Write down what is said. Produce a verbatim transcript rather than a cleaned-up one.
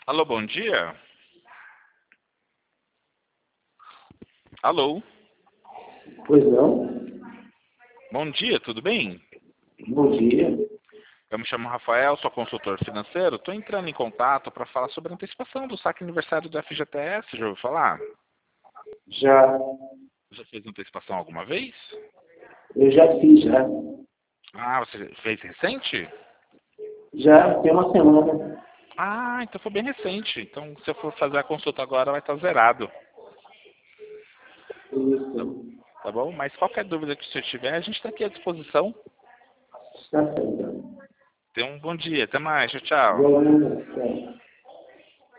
Alô, bom dia. Alô, Pois não. bom dia, tudo bem? Bom dia. Eu me chamo Rafael, sou consultor financeiro. Estou entrando em contato para falar sobre a antecipação do saque aniversário do F G T S. Já ouviu falar? Já, Já fez antecipação alguma vez? eu já fiz, já. Ah, você fez recente? Já tem uma semana. Ah, então foi bem recente. Então, se eu for fazer a consulta agora, vai estar zerado. Isso. Tá bom? Mas qualquer dúvida que você tiver, a gente está aqui à disposição. Está certo. Tenha um bom dia. Até mais. Tchau, tchau. Boa noite.